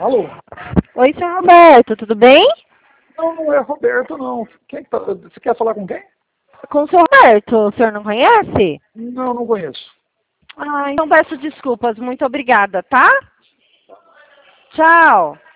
Alô? Oi, senhor Roberto, tudo bem? Não, não é Roberto, não. Quem que tá... Você quer falar com quem? Com o senhor Roberto, o senhor não conhece? Não, não conheço. Ah, então peço desculpas, muito obrigada, tá? Tchau.